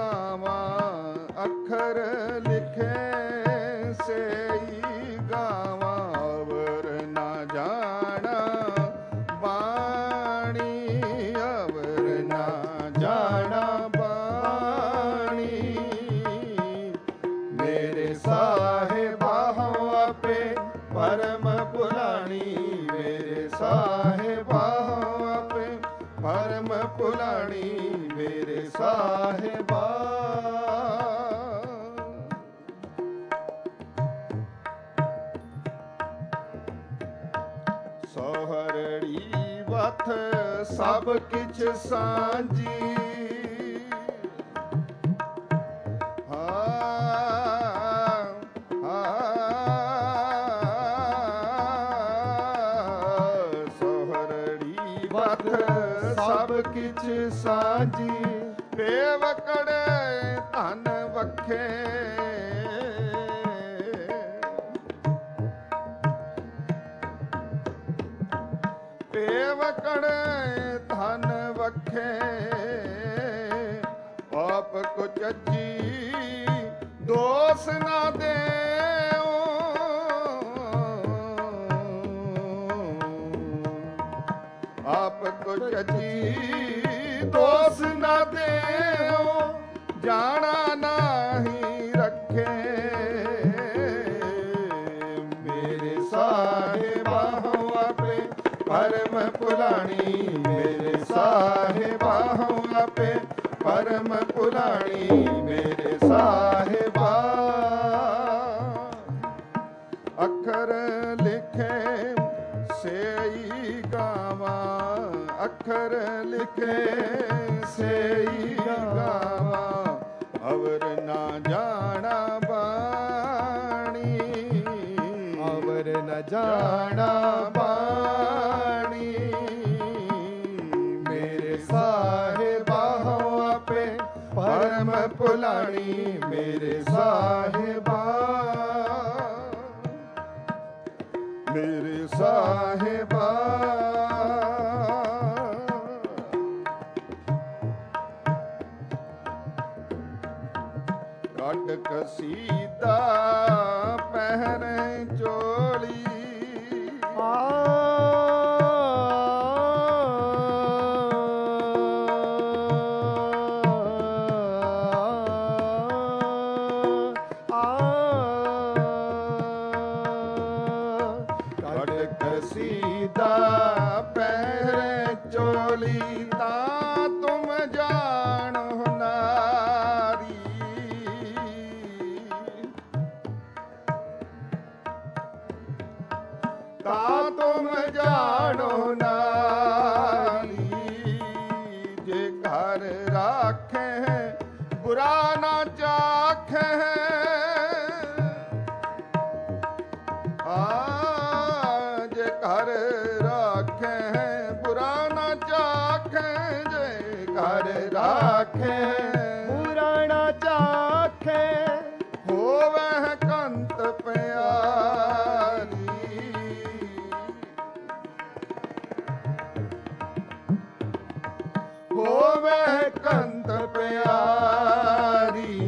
गावां, अखर लिखे सेई गावां, अवर न जाना बाणी, अवर न जाना बाणी। मेरे साहिबा हो आपे परम पुराणी, मेरे साहिबा हो आपे परम पुराणी, मेरे साहिबा। सोहरड़ी वथ सब किछ सांझी, सोहरड़ी वथ सब किछ सांझी, बेवकड़ धन वखे, बेवकड़ धन वखे, पाप को चजी दोष ना दे, आप को चजी दोष न दे, जाना नहीं रखे। मेरे साहिबा हो आपे परम पुराणी, मेरे साहिबा हो आपे परम पुराणी, मेरे साहिबा। अखर लिखे सेई गावां, अखर लिखे सेई गावां, अवर ना जाना बाणी, अवर न जाना बाणी। मेरे साहिबा हो आपे परम पुराणी, मेरे साहिबा, मेरे साहिबा। कट कसीदा पहरे चोली, कसीदा पहरे चोली, ता तुम जानो नारी, ता तुम जानो नारी। जे घर राखे बुरा ना चाखे, घर राखे बुरा न चाखे, जे घर राखे बुरा न चाखे, होवे कंत प्यारी, होवे कंत प्यारी।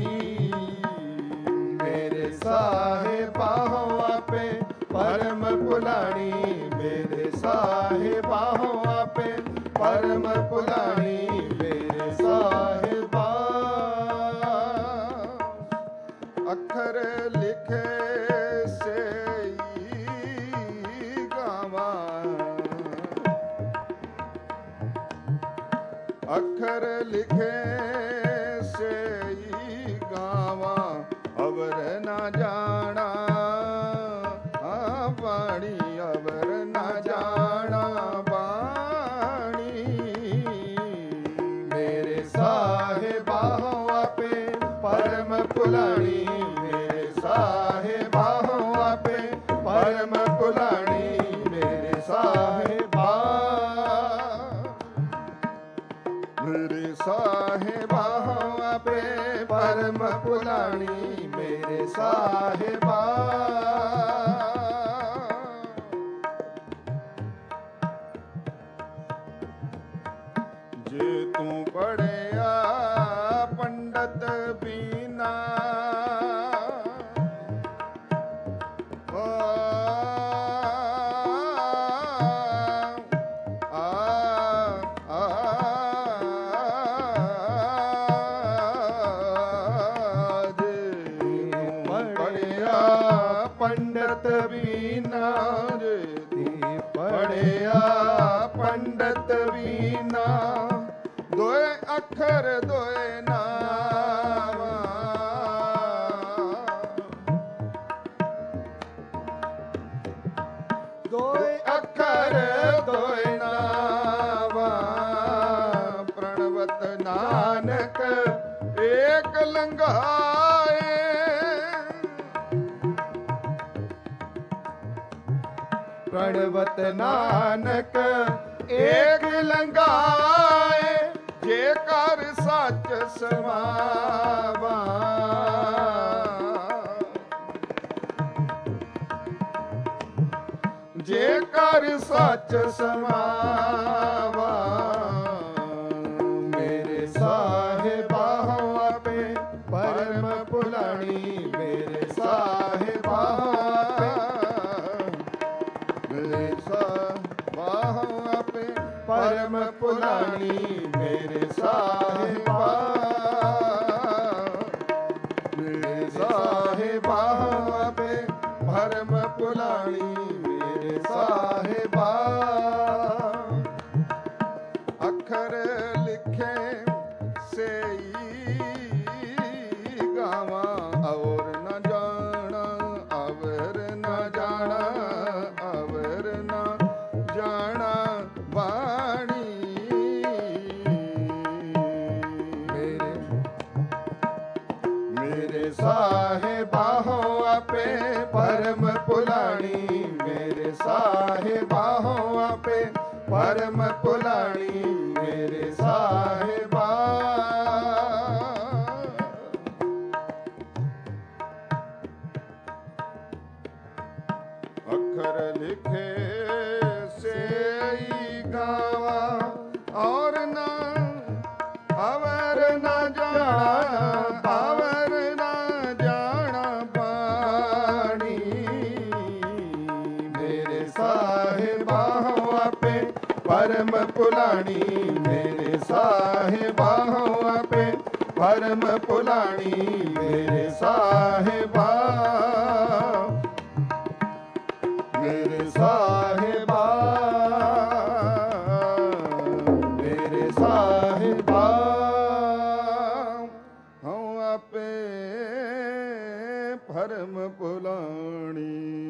मेरे साहिबा हो आपे परम पुराणी, मेरे साहिबा हो आपे परम पुराणी, मेरे साहिबा। अखर लिखे सेई गावां, अखर लिखे सेई गावां, अवर न जाना बाणी, अवर न जाना बाणी। मेरे साहिबा हो आपे परम पुराणी, मेरे साहिबा हो आपे परम पुराणी, मेरे साहिबा, मेरे साहिबा हो आपे परम पुराणी, मेरे साहिबा। जे तू पढ़िया पंडित ਪੰਡਤ ਬੀਨਾ ਪੰਡਤ ਬੀਨਾ ਪੜਿਆ ਪੰਡਤ ਬੀਨਾ ਦੋਏ ਅੱਖਰ ਦੋਏ ਨਾਮ ਦੋਏ ਅੱਖਰ ਦੋਏ ਨਾਮ ਪ੍ਰਣਵਤ ਨਾਨਕ ਏਕ ਲੰਘਾਏ ਪ੍ਰਣਵਤ ਨਾਨਕ ਏਕ ਲੰਘਾਏ ਜੇ ਕਰ ਸੱਚ ਸਮਾਵਾ ਜੇ ਕਰ ਸੱਚ ਸਮਾਵਾ ਮੇਰੇ ਸਾਹਿਬਾ ਹਉ ਆਪੇ ਪਰਮ ਭੁਲਾਣੀ ਮੇਰੇ ਸਾਹਿਬਾ ਪਰਮ ਭੁਲਾਣੀ ਮੇਰੇ ਸਾਹਿਬਾ ਮੇਰੇ ਸਾਹਿਬਾ ਆਪੇ ਪਰਮ ਭੁਲਾਣੀ ਮੇਰੇ ਸਾਹਿਬਾ ਅੱਖਰ ਲਿਖੇ ਸੇਈ ਗਾਵਾਂ ਔਰ ਨਾ ਜਾਣਾ ਅਵਰ ਨਾ ਜਾਣਾ ਅਵਰ ਨਾ ਜਾਣਾ ਬਾਣੀ ਮੇਰੇ ਸਾਹਿਬਾ ਹੋ ਆਪੇ ਪਰਮ ਭੁਲਾਣੀ ਮੇਰੇ ਸਾਹਿਬਾ ਹੋ ਆਪੇ ਪਰਮ ਭੁਲਾਣੀ ਮੇਰੇ ਸਾਹਿਬਾ ਅੱਖਰ ਲਿਖੇ ਸੇਈ ਗਾਵਾ ਔਰ ਨਾ ਅਵਰ ਨਾ ਜਾਣਾ ਅਵਰ ਨਾ ਜਾਣਾ ਬਾਣੀ ਮੇਰੇ ਸਾਹਿਬਾ ਹੋ ਆਪੇ ਪਰਮ ਭੁਲਾਣੀ ਮੇਰੇ ਸਾਹਿਬਾ ਹੋ ਆਪੇ ਪਰਮ ਭੁਲਾਣੀ ਮੇਰੇ ਸਾਹਿਬਾ ਮੇਰੇ ਸਾਹਿਬਾ ਮੇਰੇ ਸਾਹਿਬਾ ਹਉ ਆਪੇ ਪਰਮ ਭੁਲਾਣੀ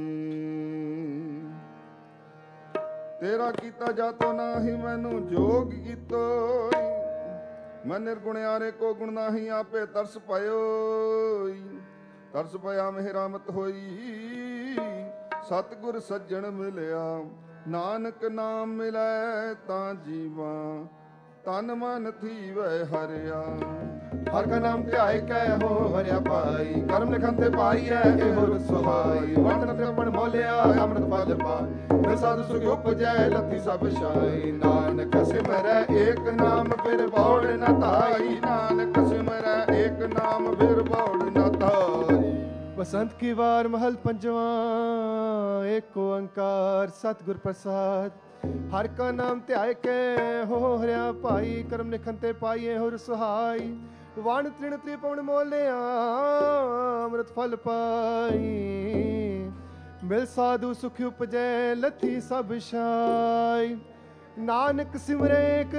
ਤੇਰਾ ਕੀਤਾ ਜਾਤੋ ਨਾਹੀ ਮੈਨੂੰ ਜੋਗ ਕੀਤੋ ਮੈਂ ਨਿਰਗੁਣਿਆਰੇ ਕੋ ਗੁਣ ਨਾਹੀ ਆਪੇ ਤਰਸ ਪਇਓ ਤਰਸ ਪਿਆ ਮਿਹਰਾਮਤ ਹੋਈ ਸਤਿਗੁਰ ਸੱਜਣ ਮਿਲਿਆ ਨਾਨਕ ਨਾਮ ਮਿਲੈ ਤਾਂ ਜੀਵਾ ਤਨ ਮਨ ਥੀਵੈ ਹਰਿਆ ਹਰ ਕਾ ਨਾਮ ਧਿਆਏ ਕੈ ਹੋ ਹਰਿਆ ਪਾਈ ਕਰਮ ਲਿਖਨ ਤੇ ਪਾਈਐ ਇਹੋ ਰਸ ਸੁਹਾਈ ਵੰਡਨ ਤੇ ਪਣ ਮੋਲਿਆ ਅੰਮ੍ਰਿਤ ਫਲ ਪਾਈ ਮੈਂ ਸਾਧੂ ਸੁਖ ਉਪਜੈ ਲੱਥੀ ਸਭ ਛਾਈ ਨਾਨਕ ਸਿਮਰੈ ਏਕ ਨਾਮ ਫਿਰ ਬੌੜ ਨ ਧਾਈ ਨਾਨਕ ਸਿਮਰੈ ਏਕ ਨਾਮ ਫਿਰ ਬੌੜ ਨ ਧਾਈ बसंत की वार महल पंजवा एक ओंकार सतगुर प्रसाद हर का नाम ध्याय के हो हरिया भाई कर्म निखन ते पाइए हो सुहाई वाण तृण त्रिपवन मोलिया अमृत फल पाई मिल साधु सुख उपजै लथी सब छाई नानक सिमरे एक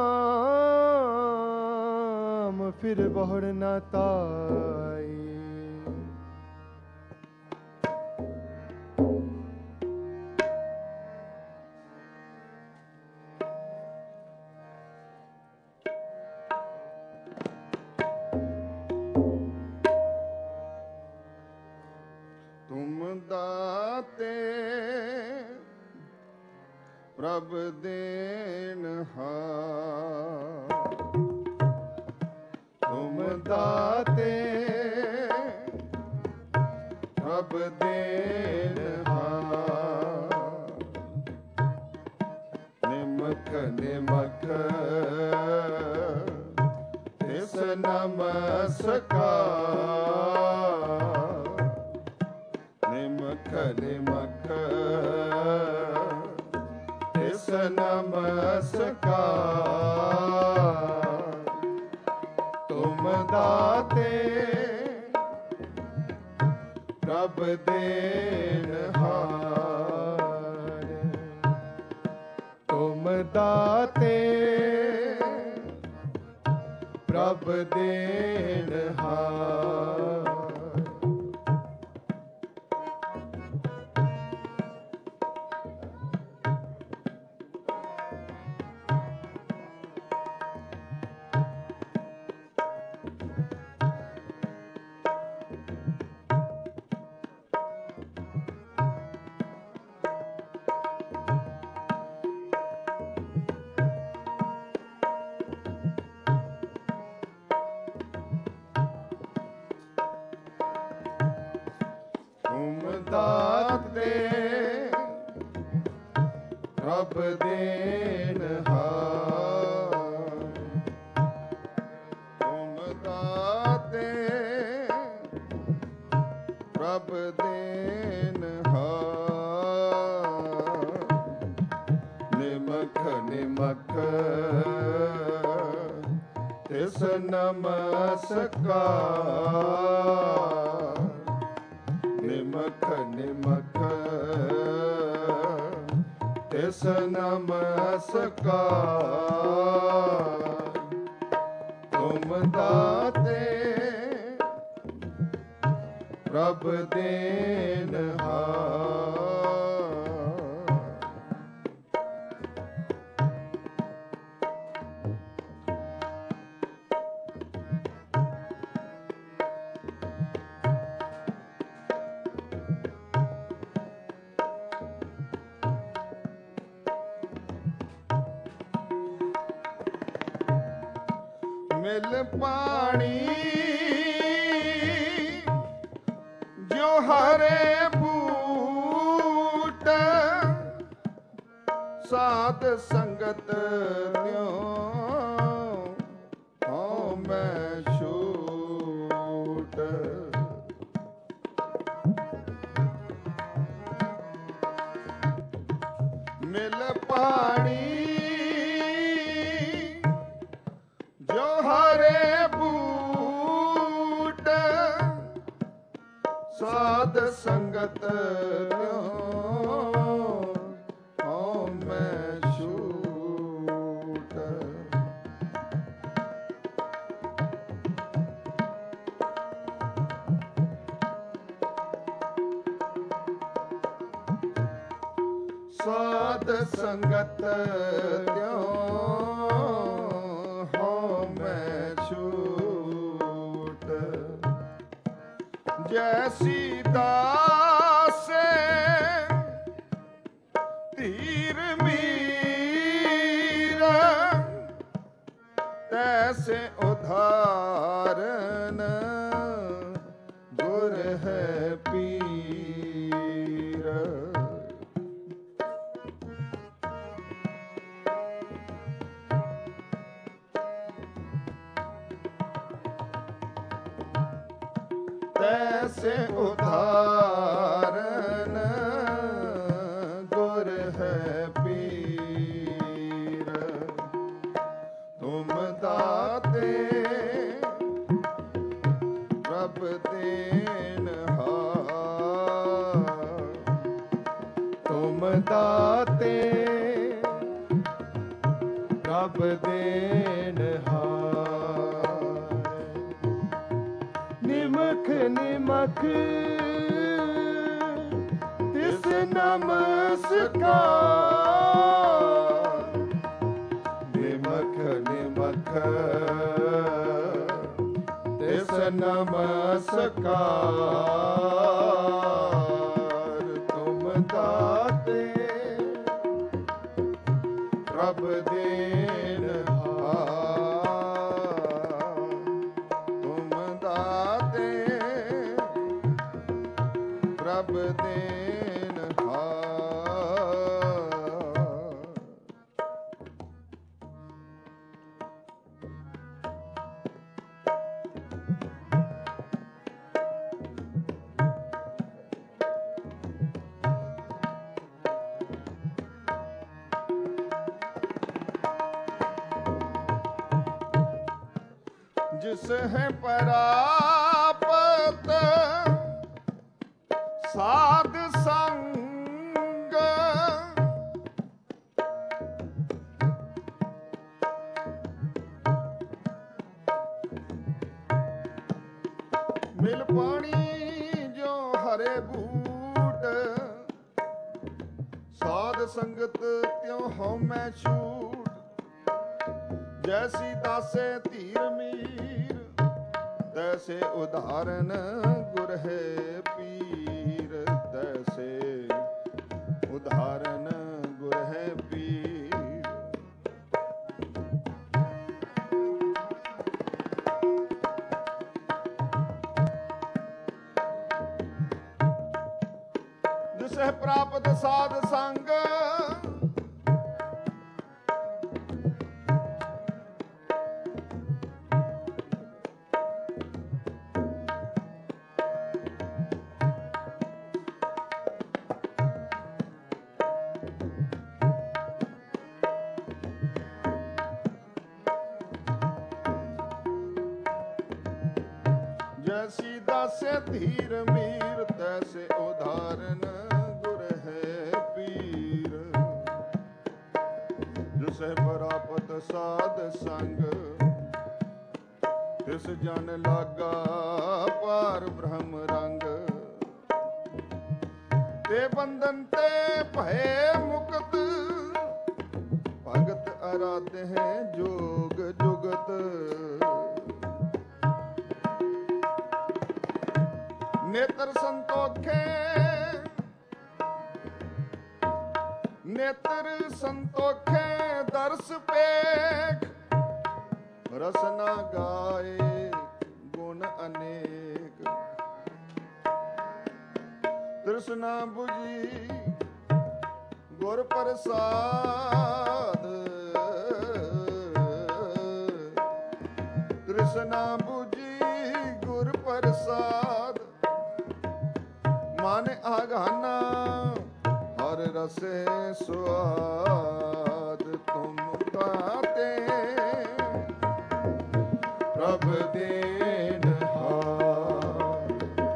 नाम फिर बहुड़ न ताई दाते प्रभ देनहार तुम दाते प्रभ देनहार निमक निमक ਤਿਸ ਨਮਸਕਾਰ। ਨਿਮਖ ਨਿਮਖ ਤਿਸ ਨਮਸਕਾਰ। ਤੁਮ ਦਾਤੇ ਪ੍ਰਭ ਦੇਨਹਾਰ। ਤੁਮ ਦਾਤੇ ਪ੍ਰਭ ਦੇਨਹਾਰ। ਦਾਤੇ ਪ੍ਰਭ ਦੇਨਹਾਰ। ਤੁਮ ਦਾਤੇ ਪ੍ਰਭ ਦੇਨਹਾਰ। ਨਿਮਖ ਨਿਮਖ ਤਿਸ ਨਮਸਕਾਰ। ਨਿਮਖ ਨਿਮਖ ਤਿਸ ਨਮਸਕਾਰ। ਤੁਮ ਦਾਤੇ ਪ੍ਰਭ ਦੇਨਹਾਰ। ਮਿਲ ਪਾਣੀ ਜੋ ਹਰੇ ਬੂਟ। ਸਾਧ ਸੰਗਤ ਦਿਓ ਹਉ ਮੈਂ ਛੂਟ। ਮਿਲ ਪਾਣੀ ਜੋ ਹਰੇ ਬੂਟ। ਸਾਧ ਸੰਗਤ ਦਿਓ ਹਉ ਮੈਂ ਛੂਟ। ਸਾਧ ਸੰਗਤ ਦਿਓ ਹਉ ਮੈਂ ਛੂਟ। ਜੈਸੀ ਦਾਸੇ ਧੀਰ ਮੀਰ। ਤੈਸੇ ਉਧਾਰਨ ਗੁਰ ਹੈ ਪੀਰ। ਤੈਸੇ ਉਧਾਰਨ ਗੁਰ ਹੈ ਪੀਰ। ਤੁਮ ਦਾਤੇ ਪ੍ਰਭ ਦੇਨਹਾਰ। ਤੁਮ ਦਾਤੇ ਪ੍ਰਭ ਦੇਨਹਾਰ। ਨਿਮਖ ਨਿਮਖ ਤਿਸ ਨਮਸਕਾਰ। ਨਿਮਖ ਨਿਮਖ ਤਿਸ ਨਮਸਕਾਰ। ਤੁਮ ਦਾਤੇ ਪ੍ਰਭ ਦੇਨਹਾਰ। ਤੁਮ ਦਾਤੇ ਪ੍ਰਭ ਦੇਨਹਾਰ। जिस है परापत साध संग, मिल पानी जो हरे बूट, साध संगत त्यों हो मैं छूट। जैसी दासे धीर मीर, तैसे उदाहरण गुर है पीर। तैसे उदाहरण गुर है पीर। जिसे प्राप्त साध संग, जैसी दासे धीर मीर, तैसे उदाहरण गुर है पीर। जिसे परापत साध संग, तिस जन लागा पार ब्रह्म रंग। ते बंधन ते भय मुक्त, भगत आराध्य है जोग जुगत। नेत्र संतोखे, नेत्र संतोखे दर्श पेख। रसना गाए गुण अनेक, तृष्णा बुझी गुर प्रसाद। तृष्णा बुझी गुर प्रसाद, मन आगाना हर रसे स्वाद। तुम गाते प्रभ देनहार,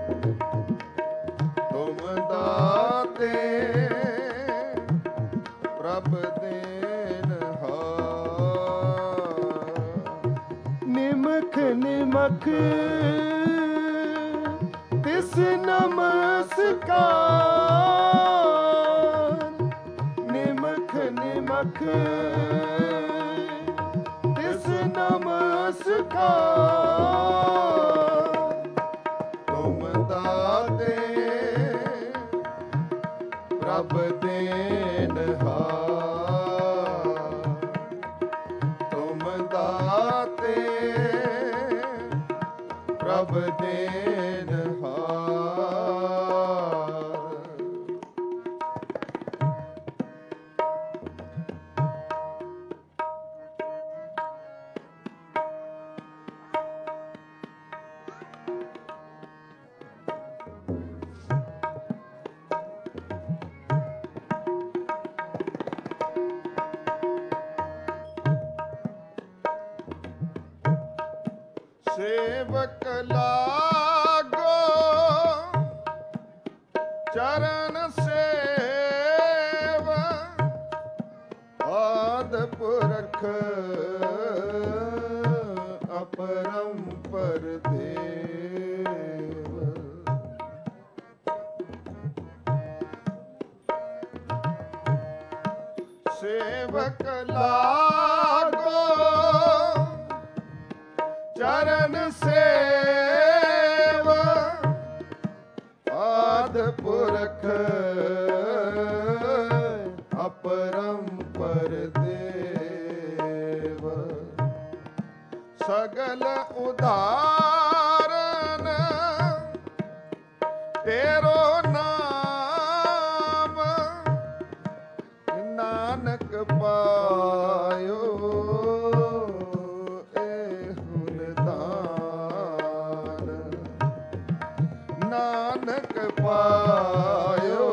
तुम दाते प्रभ देनहार। निमख निमख तिस नमस्कार, निमख निमख तिस नमस्कार। तुम दाते प्रभ देनहार, तुम दाते प्रभ देनहार। सेवक लागो चरण सेव, आद पुरख अपरंपर देव। सेवक लागो चरण सेव, आद पुरख अपरंपर देव। सगल उदाहरण तेरो नाम, नानक पायो नानक पायो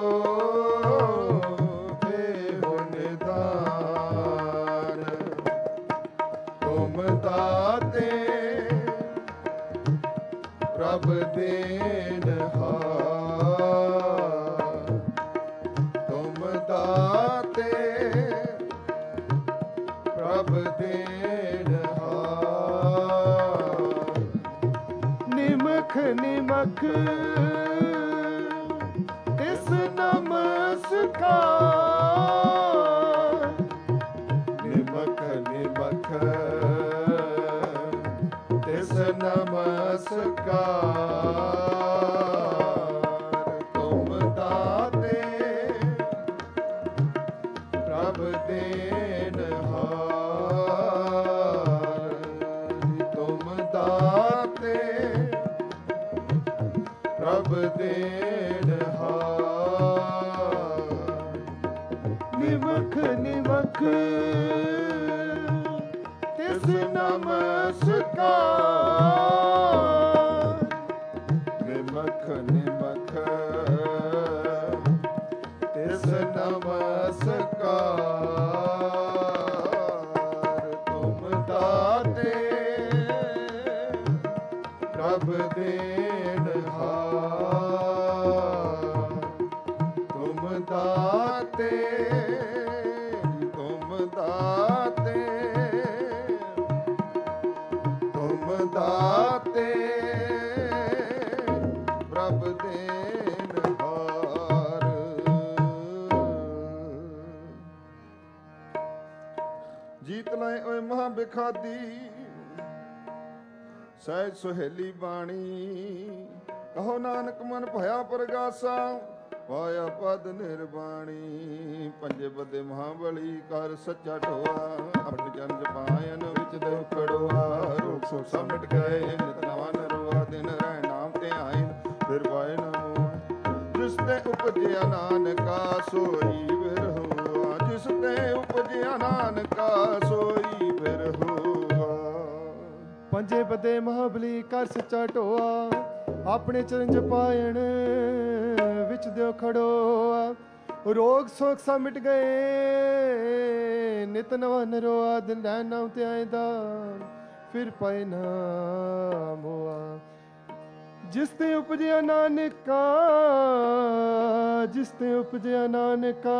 एहो निदान। तुम दाते ਪ੍ਰਭ ਦੇਨਹਾਰ ਤੁਮ ਦਾਤੇ ਪ੍ਰਭ ਦੇਨਹਾਰ ਨਿਮਖ ਨਿਮਖ ਤਿਸ ਨਮਸਕਾਰ ਨਿਮਖ ਨਿਮਖ ਤਿਸ ਨਮਸਕਾਰ ਤੁਮ ਦਾਤੇ ਪ੍ਰਭ ਦੇਨਹਾਰ ਤੁਮ ਦਾਤੇ ਪ੍ਰਭ ਦੇਨਹਾਰ ਨਿਮਖ ਨਿਮਖ ਤਿਸ ਨਮਸਕਾਰ ਨਿਮਖ ਨਿਮਖ ਤਿਸ ਨਮਸਕਾਰ ਤੁਮ ਦਾਤੇ ਪ੍ਰਭ ਦੇਨਹਾਰ ਤੁਮ ਦਾਤੇ ਤੁਮ ਦਾਤੇ ਤੁਮ ਦਾਤੇ ਪ੍ਰਭ ਦੇਨਹਾਰ ਜੀਤ ਲਾਏ ਓਏ ਮਹਾ ਬਿਖਾਦੀ ਸਹਿਜ ਸੁਹੇਲੀ ਬਾਣੀ ਕਹੋ ਨਾਨਕ ਮਨ ਭਇਆ ਪ੍ਰਗਾਸਾ ਪਾਇਆ ਪਦ ਨਿਰਬਾਣੀ ਪੰਜੇ ਬੱਦੇ ਮਹਾਬਲੀ ਕਰ ਸੱਚਾ ਢੋਆ ਅਪਟ ਜਨ ਜਪਾਇਨ ਵਿੱਚ ਦੇ ਖੜੋਆ ਰੋਗ ਸੋ ਸਮਟ ਗਏ ਨਿਤ ਨਵਾਂ ਨਰਵਾ ਦਿਨ ਰਹਿ ਨਾਮ ਤੇ ਆਇਨ ਫਿਰ ਪਾਏ ਨਮੋ ਜਿਸ ਤੇ ਉਪਜਿਆ ਨਾਨਕਾ ਸੋਈ ਫਿਰ ਹੋਆ ਜਿਸ ਤੇ ਉਪਜਿਆ ਨਾਨਕਾ ਸੋਈ ਫਿਰ ਹੋਆ ਪੰਜੇ ਬੱਦੇ ਮਹਾਬਲੀ ਕਰ ਸੱਚਾ ਢੋਆ ਆਪਣੇ ਚਰਨ ਜਪਾਇਣ ਵਿੱਚ ਦਿਓ ਖੜੋਆ ਰੋਗ ਸੋਖ ਸਭ ਮਿਟ ਗਏ ਨਿਤ ਨਵਾਂ ਨਰੋਆ ਦਿਨ ਰਹਿ ਨਾਮ ਤੇ ਆਇਦਾ ਫਿਰ ਪਾਏ ਨਾਮ ਹੋਆ ਜਿਸ ਤੇ ਉਪਜਿਆ ਨਾਨਕਾ ਜਿਸ ਤੇ ਉਪਜਿਆ ਨਾਨਕਾ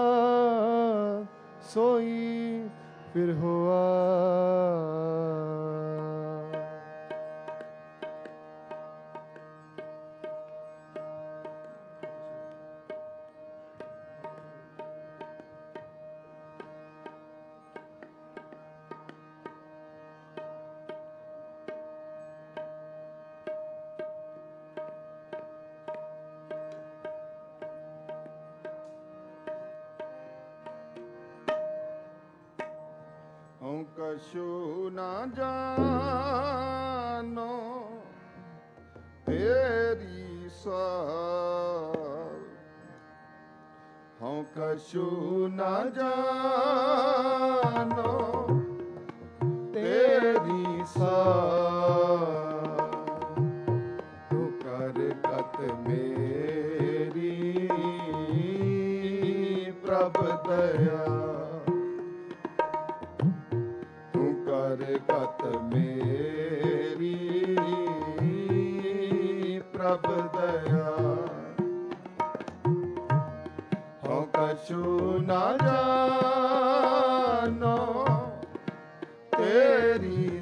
ਸੋਈ ਫਿਰ ਹੋਆ ਹਉ ਕਛੂ ਨਾ ਜਾਨੋ ਤੇਰੀ ਸਾਰ ਹਉ ਕਛੂ ਨਾ ਜਾਨੋ ਤੇਰੀ ਸਾਰ ਤੂੰ ਕਰ ਕਤ ਮੇਰੀ ਪ੍ਰਭ ਦਇਆ ਕਤ ਮੇਰੀ ਪ੍ਰਭ ਦਇਆ ਹਉ ਕਛੂ ਨਾ ਜਾਨੋ ਤੇਰੀ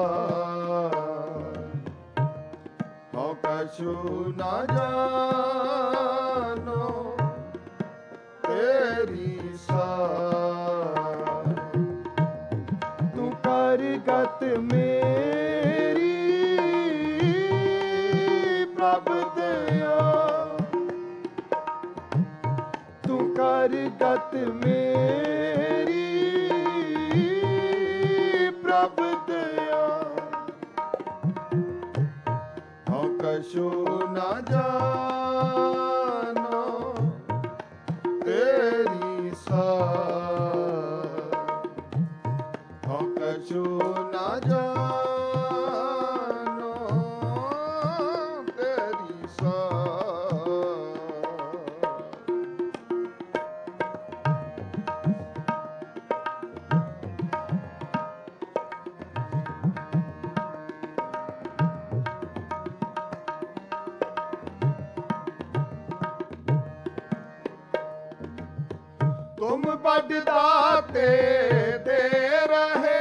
ਸਾਰ ਹਉ ਕਛੂ ਨਾ ਜਾਨੋ ਤੇਰੀ ਸਾਰ ਗਤ ਮੇਰੀ ਪ੍ਰਭ ਦਇਆ ਤੂੰ ਕਰ ਗਤ ਮੇਰੀ ਪ੍ਰਭ ਦਇਆ ਹਉ ਕਛੂ ਨਾ ਜਾਨੋ ਤੇਰੀ ਸਾਰ ਹਉ ਕਛੂ ਨਾ ਜਾਨੋ ਤੇਰੀ ਸਾਰ तुम बड़ दाते दे रहे,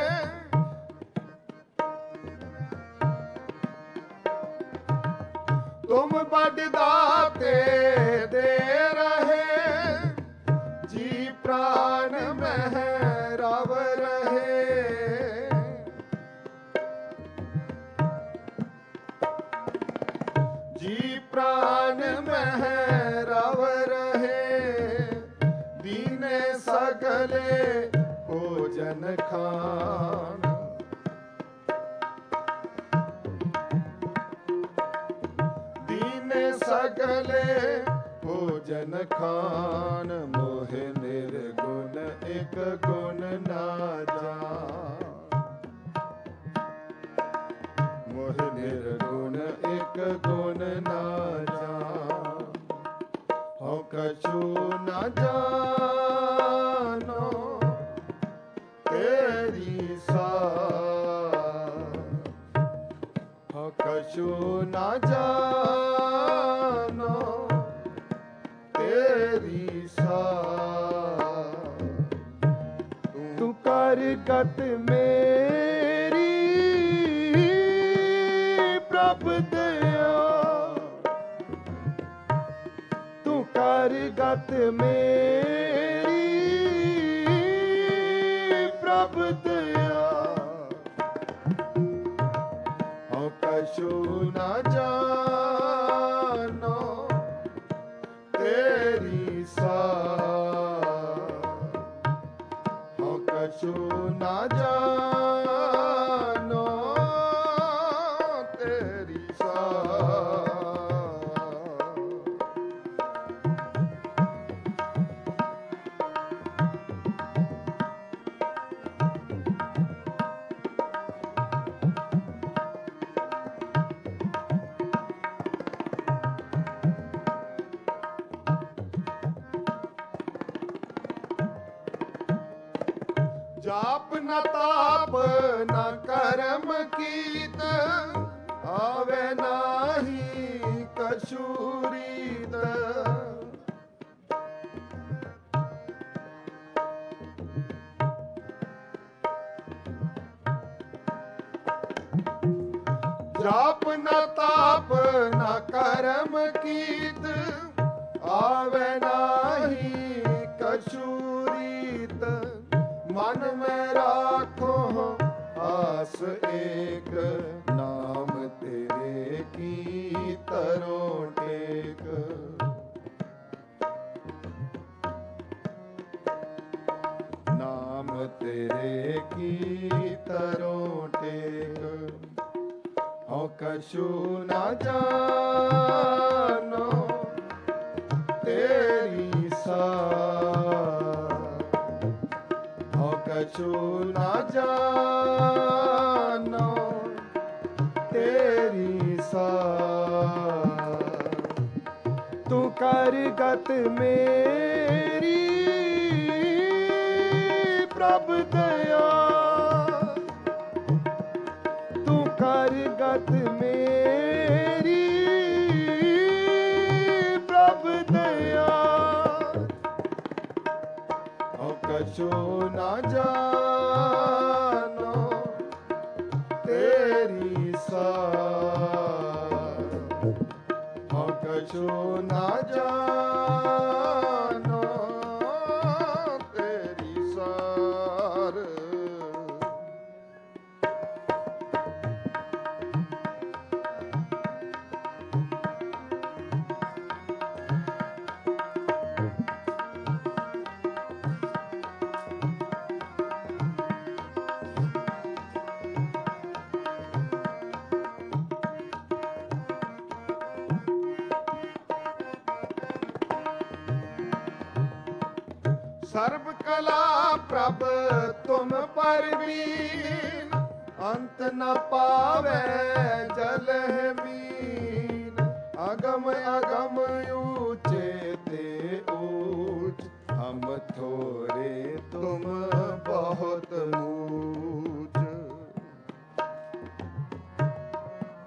तुम बड़ दाते दे रहे, जी प्राण में रव रहे, जी प्राण में रव रहे, दीने सगले भोजन खान, दीने सगले भोजन खान, मोह निर्गुण एक गुण ना जान, मोह निर्गुण एक गुण ना जान, हौ कछु न जानो तेरी सार, हौ कछु न जानो तेरी सार, तू कर गत मेरी प्रभ दया, तू कर गत मेरी प्रभ दया, हौ कछु न जानो तेरी सार, हौ कछु न जानो तेरी सार। जाप न ताप न कर्म कीत, आवे नाही कछु रीत, जाप न ताप न कर्म कीत, आवे नाही कछु रीत, मन में राखो आस एक, नाम तेरे की तरो टेक, नाम तेरे की तरो टेक, हौ कछु न जानो तेरी सार, हौ कछु न जानो तेरी सार, तू कर गत मेरी प्रभ दया, तू कर गत मेरी प्रभ दया, हौ कछु न जानो तेरी सार, हौ कछु न जानो तेरी सार। सर्व कला प्रभ तुम परवीन, अंत न पावे जल मीन, अगम अगम ऊंचे ते ऊंच, हम थोरे तुम बहुत ऊंच।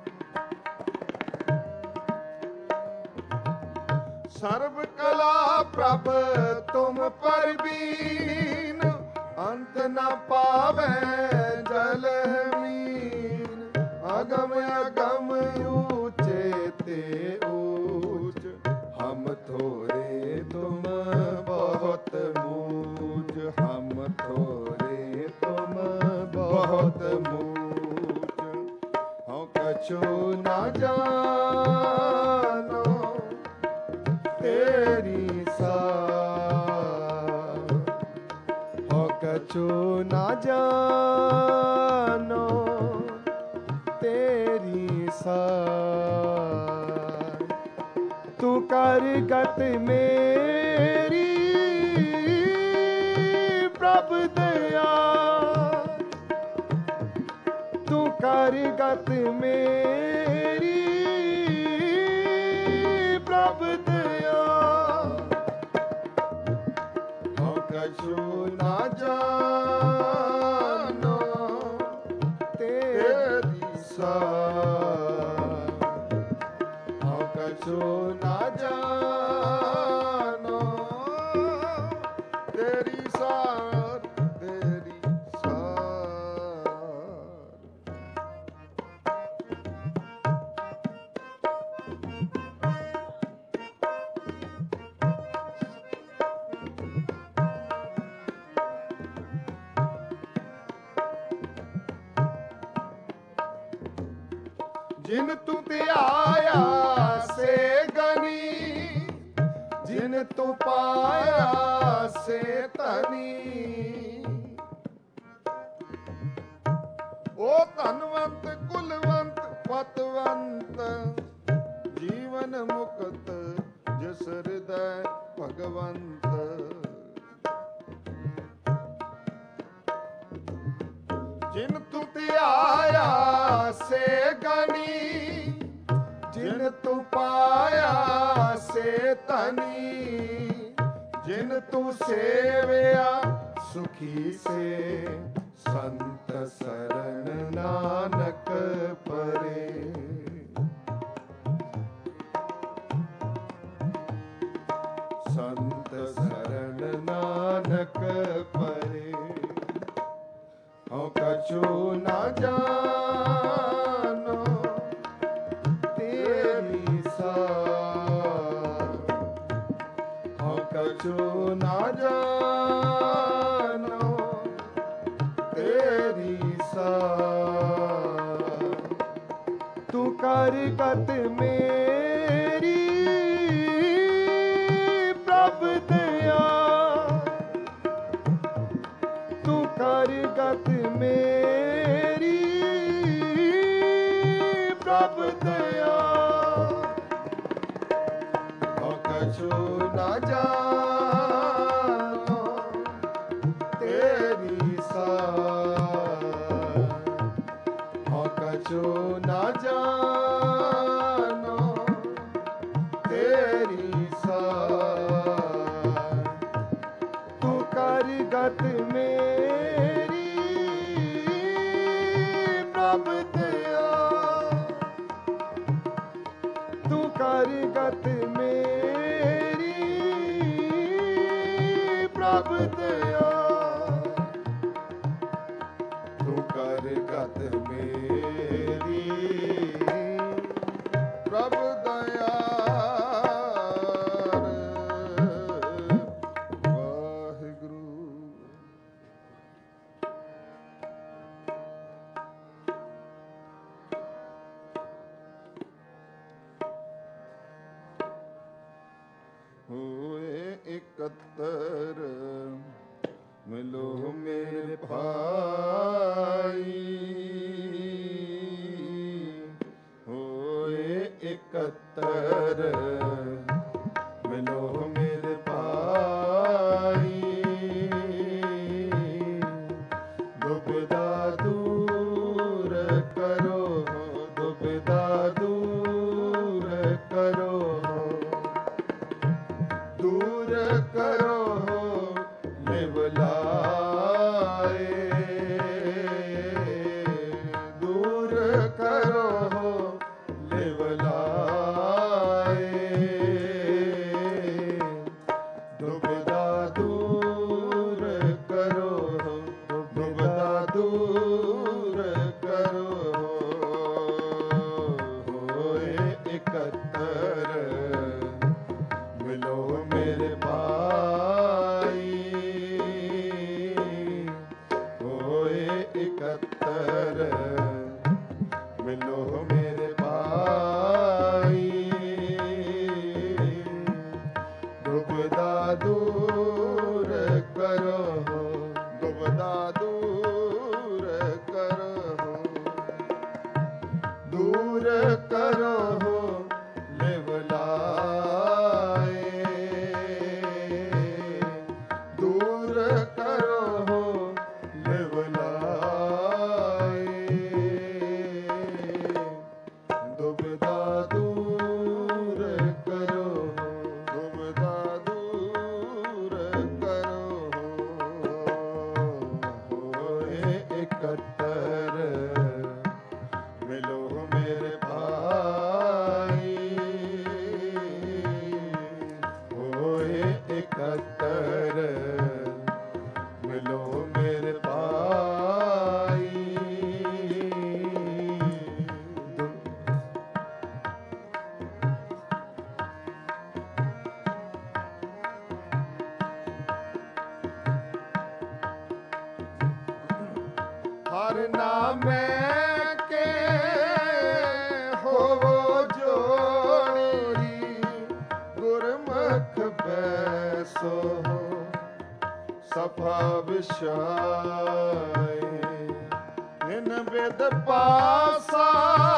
सर्व कला ਪ੍ਰਭ ਤੁਮ ਪਰਬੀਨ, ਅੰਤ ਨ ਪਾਵੈ ਜਲ ਮੀਨ। ਅਗਮ ਅਗਮ ਊਚੇ ਤੇ ਊਚ, ਹਮ ਥੋਰੇ ਤੁਮ ਬਹੁਤ ਮੂਚ। ਹਮ ਥੋਰੇ ਤੁਮ ਬਹੁਤ ਮੂਚ। ਹਉ ਕਛੂ ਨਾ ਜਾਨੋ ਤੇਰੀ ਸਾਰ। ਹਉ ਕਛੂ ਨਾ ਜਾਨੋ ਤੇਰੀ ਸਾਰ। ਤੂੰ ਕਰ ਗਤ ਮੇਰੀ ਪ੍ਰਭ ਦਇਆ। ਤੂੰ ਕਰ ਗਤ ਮੇਰੀ ਪ੍ਰਭ ਦਇਆ। ਹਉ ਕਛੂ ਨਾ ਜਾਨੋ ਤੇਰੀ ਸਾਰ। ਹਉ ਕਛੂ ਨਾ ਜਾਨੋ ਤੇਰੀ ਸਾਰ। ਤੇਰੀ ਸਾਰ। ਜਿਨ ਤੂੰ ਧਿਆਇਆ ਸੇ ਗਨੀ, ਜਿਨ ਤੂੰ ਪਾਇਆ ਸੇ ਧਨੀ। ਓ ਧਨਵੰਤ ਕੁਲਵੰਤ ਪਤਵੰਤ, ਜੀਵਨ ਮੁਕਤ ਜਿਸ ਹਿਰਦੈ ਭਗਵੰਤ। ਜਿਨ ਤੂੰ ਧਿਆਇਆ ਸੇ ਗਨੀ, ਜਿਨ ਤੂੰ ਪਾਇਆ ਸੇ ਧਨੀ। ਜਿਨ ਤੂੰ ਸੇਵਿਆ ਸੁਖੀ ਸੇ, ਸੰਤ ਸਰਣ ਨਾਨਕ ਪਰੇ। ਸੰਤ ਸਰਣ ਨਾਨਕ ਪਰੇ। ਹਉ ਕਛੂ ਨਾ ਜਾਨੋ ਤੇਰੀ ਸਾਰ। ਹਉ ਕਛੂ ਨਾ ਜਾਨੋ ਤੇਰੀ ਸਾਰ। ਤੂੰ ਕਰ ਗਤ ਮੇਰੀ ਪ੍ਰਭ ਦਇਆ। ਤੂੰ ਕਰ ਗਤ ਮੇਰੀ ਪ੍ਰਭ ਦਇਆ। ਹਉ ਕਛੂ ਨਾ ਜਾਨੋ ਤੇਰੀ ਸਾਰ। ਹਉ ਕਛੂ ਨਾ ਜਾਨੋ ਤੇਰੀ ਸਾਰ। ਤੂੰ ਕਰ ਗਤ ਮੇਰੀ ਪ੍ਰਭ ਦਇਆ। ਤੂੰ ਕਰ ਗਤ ਮੇਰੀ ਪ੍ਰਭ ਦਇਆ। ਤੂੰ ਕਰ ਗਤ ਮੇਰੀ ਪ੍ਰਭ ਦਇਆ। ਵਾਹਿਗੁਰੂ। ਹੋਏ ਇਕੱਤਰ ਮਿਲੋ ਮੇਰੇ ਭਾਈ। ਹੋਏ ਇਕੱਤਰ ਮਿਲੋ ਮੇਰੇ ਭਾਈ। ਦੁਬਿਧਾ ਦੂਰ ਕਰੋ, ਦੁਬਿਧਾ ਦੂਰ ਕਰੋ। ਦੂਰ ਕਰੋ ਲਿਵ ਲਾਏ। ਦੂਰ ਕਰੋ ਲਿਵ ਲਾਏ। ਮੇਰੇ ਭਾਈ, ਦੁਬਿਧਾ ਦੂਰ ਕਰੋ, ਦੁਬਿਧਾ ਦੂਰ ਕਰੋ, ਦੂਰ ਕਰੋ ਲਿਵ ਲਾਏ, ਦੂਰ ਕਰੋ ਲਿਵ ਲਾਏ, ਦੁਬਿਧਾ ਦੂਰ ਕਰੋ, ਦੁਬਿਧਾ ਦੂਰ ਕਰੋ, ਹੋਏ ਇਕੱਤਰ ਮਿਲੋ ਮੇਰੇ ਭਾਈ, ਹੋਏ ਇਕੱਤਰ ਮਿਲੋ ਮੇਰੇ ਭਾਈ। ਹਰ ਨਾਮੇ ਕੇ ਹੋਵੋ ਜੋੜੀ, ਗੁਰਮੁਖ ਬੈਸੋ ਸਫਾ ਵਿਸ਼ਾਏ, ਨਿਨ ਬਿਦ ਪਾਸਾ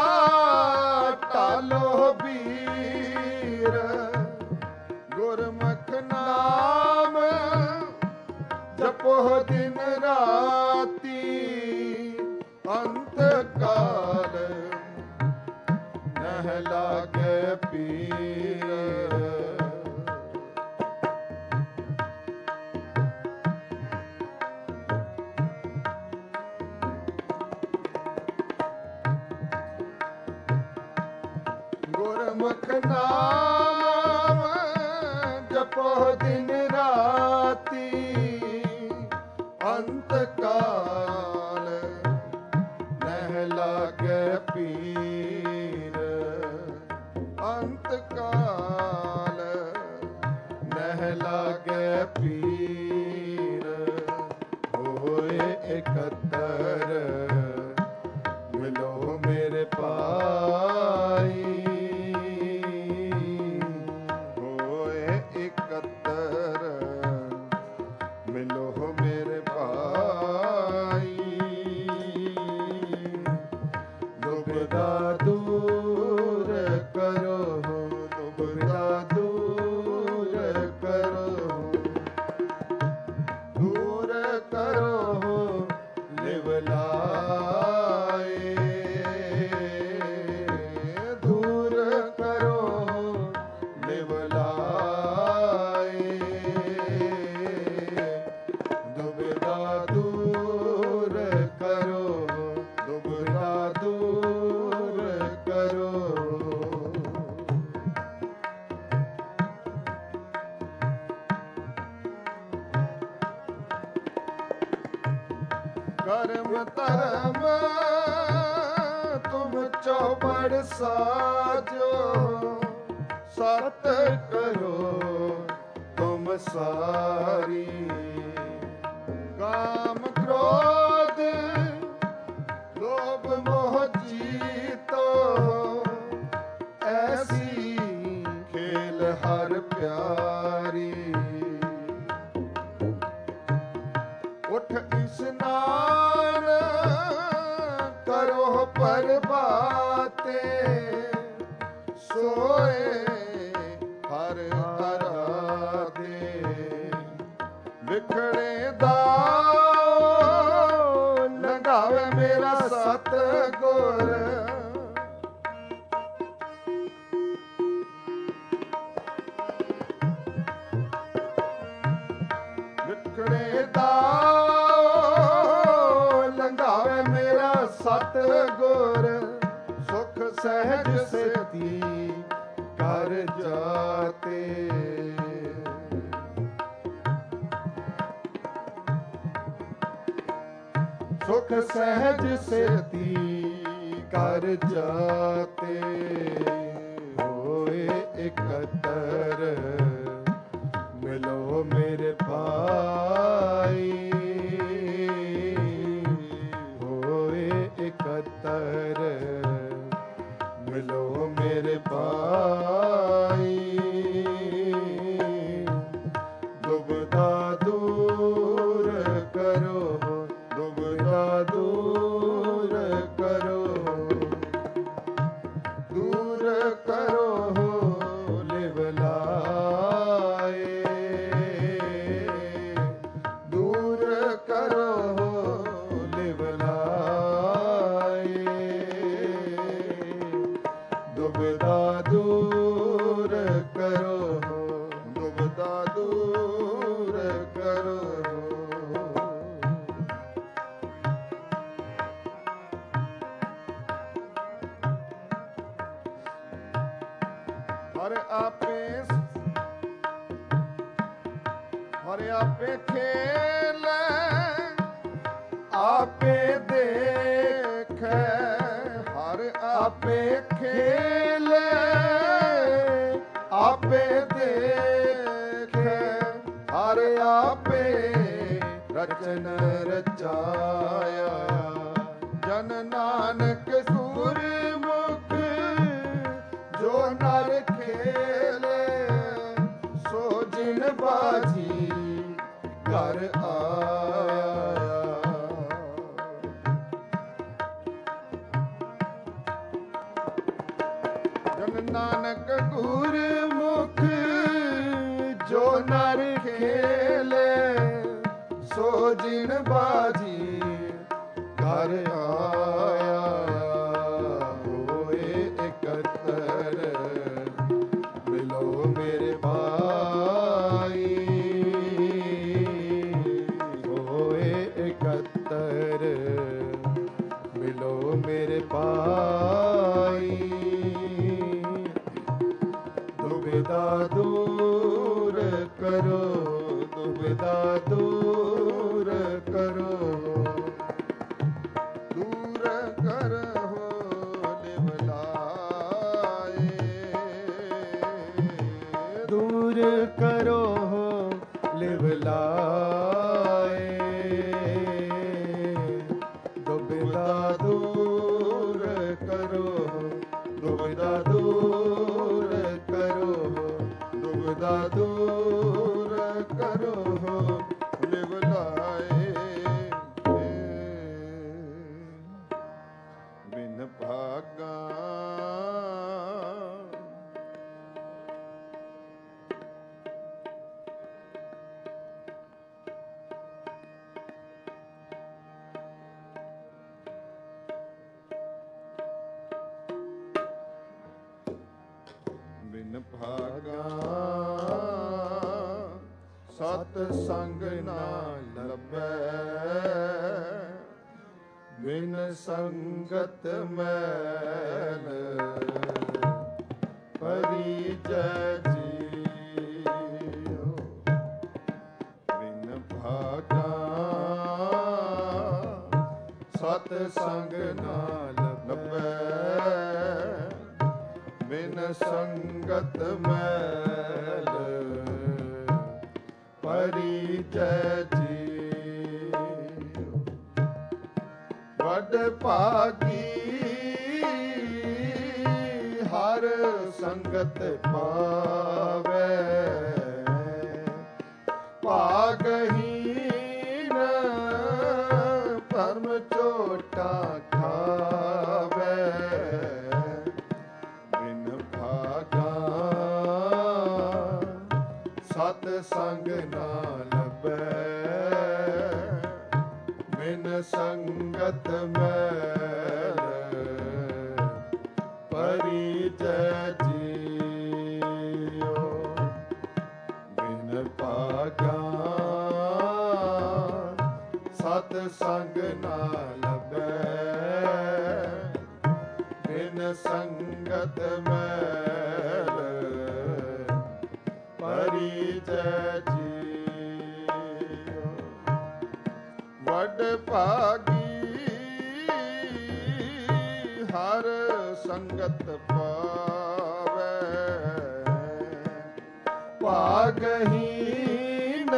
ਟਾਲੋ ਵੀਰ, ਗੁਰਮੁਖ ਨਾਮ ਜਪੋ ਦਿਨ ਰਾਤੀ, ਅੰਤ ਕਾਲ ਨਹਿ ਲਾਗੇ ਪੀਰ। ਗੁਰਮੁਖ ਨਾਮ ਜਪੋ ਦਿਨ ਰਾਤੀ, ਅੰਤ ਕਾਲ ਨਹਿ ਲਾਗੇ ਪੀਰ, ਅੰਤ ਕਾਲ ਨਹਿ ਲਾਗੇ ਪੀਰ। ਹੋਏ ਇਕੱਤਰ ਮਿਲੋ ਮੇਰੇ ਭਾਈ, ਹੋਏ ਇਕੱਤਰ ਮਿਲੋ ਮੇਰੇ ਭਾਈ, ਦੁਬਿਧਾ ਦੂਰ ਕਰੋ, ਦੁਬਿਧਾ ਦੂਰ ਕਰੋ, ਦੂਰ ਕਰੋ ਲਿਵ ਲਾਏ, ਦੂਰ ਕਰੋ ਲਿਵ ਲਾਏ, ਦੁਬਿਧਾ ਦੂਰ ਕਰੋ, ਦੁਬਿਧਾ ਦੂਰ ਕਰੋ। ਕਰਮ ਧਰਮ ਤੁਮ ਚੌਪੜ ਸਾਜੋ, ਸਤ ਕਰੋ ਤੁਮ ਸਾਰੀ, ਕਾਮ ਕ੍ਰੋਧ ਲੋਭ ਮੋਹ ਜੀਤੋ, ਐਸੀ ਖੇਲ ਹਰ ਪਿਆਰੀ। ਉਠ ਇਸਨਾਨ ਕਰੋ ਪ੍ਰਭਾਤੇ, ਸੋਏ ਹਰ ਅਰਾਧੇ, ਵਿਖੜੇ ਦਾਓ ਲੰਘਾਵੇ ਮੇਰਾ ਸਤਿਗੁਰ, ਵਿਖੜੇ ਦਾਓ ਲੰਘਾਵੇ ਮੇਰਾ ਸਤਿਗੁਰ, ਸੁਖ ਸਹਿਜ ਸੇਤੀ ਕਰ ਜਾਤੇ। ਸੁਖ ਸਹਿਜ ਸੇਤੀ ਕਰ ਜਾਤੇ, ਹੋਏ ਇਕੱਤਰ ਮਿਲੋ ਮੇਰੇ ਭਾਈ, ਹੋਏ ਇਕੱਤਰ ਕਰੋ ਲਿਵ ਲਾਏ, ਦੂਰ ਕਰੋ ਲਿਵ ਲਾਏ, ਦੁਬਿਧਾ ਦੂਰ ਕਰੋ, ਦੁਬਿਧਾ ਦੂਰ ਕਰੋ। ਹਰ ਆਪੇ ਖੇਲੇ, ਆਪੇ ਦੇਖੈ, ਹਰ ਆਪੇ ਖੇਲੇ, ਆਪੇ ਦੇਖੈ, ਹਰ ਆਪੇ ਰਚਨ ਰਚਾਇਆ, ਜਨ ਨਾਨਕ ਗੁਰਮੁਖ ਜੋ ਨਰ ਖੇਲੇ, ਸੋ ਜਿਨ ਬਾਜੀ ਘਰ ਆਇਆ। ਜਨ ਨਾਨਕ ਗੁਰਮੁਖ ਜੋ ਨਰ ਖੇਲੇ, ਸੋ ਜਿਨ ਬਾਜੀ ਘਰ ਆਇਆ। ਹੋਏ ਇਕੱਤਰ ਮਿਲੋ ਮੇਰੇ ਭਾਈ, ਹੋਏ ਇਕੱਤਰ ਮਿਲੋ ਮੇਰੇ ਭਾਈ, ਦੁਬਿਧਾ ਦੂਰ ਕਰੋ, ਦੁਬਿਧਾ ਦੂਰ ਕਰੋ, ਦੂਰ ਕਰਹੁ ਲਿਵ ਲਾਏ, ਦੂਰ ਕਰੋ ਲਿਵ ਲਾਏ, ਦੁਬਿਧਾ ਦੂਰ ਕਰੋ, ਦੁਬਿਧਾ ਦੂਰ ਕਰੋ, ਦੁਬਿਧਾ ਦੂਰ ਕਰੋ ਲਿਵ ਲਾਏ। ਬਿਨ ਭਾਗਾ ਬਿਨ ਭਾਗਾ ਸਤ ਸੰਗ ਨਾ ਲੱਭੈ, ਬਿਨ ਸੰਗਤ ਮੈਲ ਪਰਿਜੈ ਜੀਉ। ਬਿਨ ਭਾਗਾ ਸਤ ਸੰਗ ਨਾ ਲੱਭੈ, ਬਿਨ ਸੰਗਤ ਮੈਲ ਪਰਿਜੈ ਜੀਉ। ਵਡ ਭਾਗੀ ਹਰ ਸੰਗਤ ਪਾਵੈ, ਭਾਗਹੀਨ ਪਰਮ ਝੋਟਾ ਖਾਵੈ। ਬਿਨ ਭਾਗਾ ਸਤ ਸੰਗ ਨਾ ਲੱਭੈ, ਬਿਨ ਸੰਗਤ ਮੈਲ ਪਰਿਜੈ ਜੀਉ। ਬਿਨ ਭਾਗਾ ਸਤ ਸੰਗ ਨਾ ਲੱਭੈ, ਬਿਨ ਸੰਗਤ ਮੈਲ ਪਰਿਜੈ ਜੀਉ। ਵਡ ਭਾਗੀ ਹਰ ਸੰਗਤ ਪਾਵੈ, ਭਾਗਹੀਨ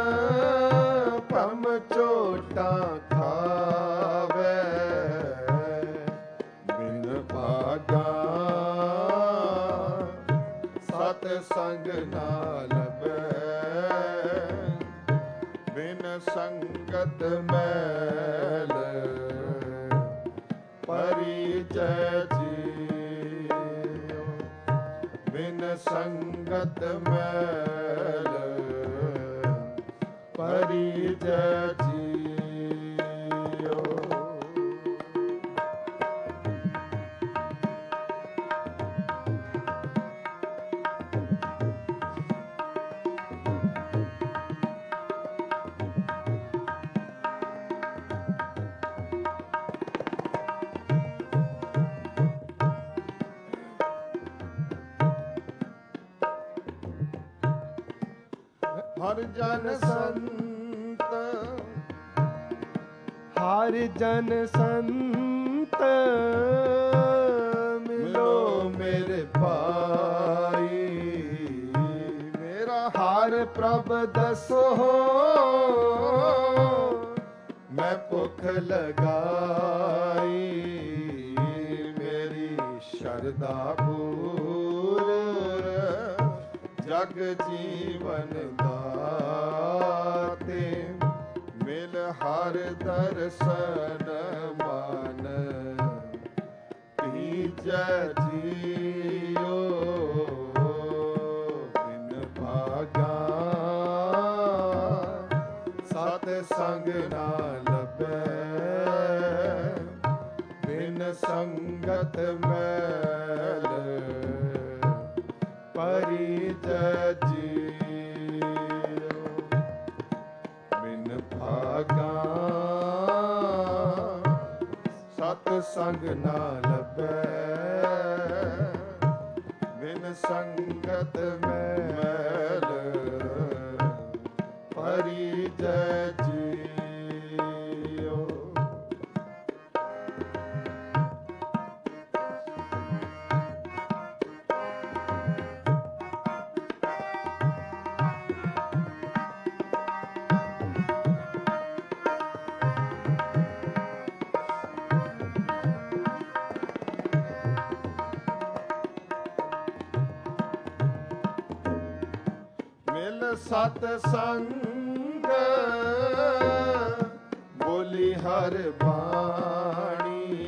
ਭਮ ਝੋਟਾ ਖਾਵੈ। ਬਿਨ ਭਾਗਾ ਸਤ ਸੰਗ ਨਾ ਲੱਭੈ, ਬਿਨ ਸੰਗਤ ਮੈਲ ਪਰਿਜੈ ਜੀਉ। ਬਿਨ ਸੰਗਤ ਮੈਲ ਪਰਿਜੈ ਜੀਓ। ਹਰ ਜਨ ਸੰਤ ਹਰ ਜਨ ਸੰਤ ਮਿਲੋ ਮੇਰੇ ਭਾਈ, ਮੇਰਾ ਹਰ ਪ੍ਰਭ ਦਸੋ ਮੈਂ ਭੁੱਖ ਲਗਾਈ, ਮੇਰੀ ਸ਼ਰਧਾ ਪੂਰ ਜਗ ਜੀਵਨ ਦਾਤੇ, ਮਿਲ ਹਰ ਦਰਸ਼ਨ ਮਨ ਭੀਜੈ ਜੀਓ। ਬਿਨ ਭਾਗਾ ਸਤ ਸੰਗ ਨਾ ਲੱਭੈ, ਬਿਨ ਸੰਗਤ ਮੈਲ ਪਰਿਜੈ ਜੀਓ। ਬਿਨ ਭਾਗਾ ਸਤ ਸੰਗ ਨਾ ਲੱਭੈ, ਬਿਨ ਸੰਗਤ ਮੈਲ ਪਰਿਜੈ ਜੀਓ। ਮਿਲ ਸਤ ਸੰਗ ਬੋਲੀ ਹਰ ਬਾਣੀ,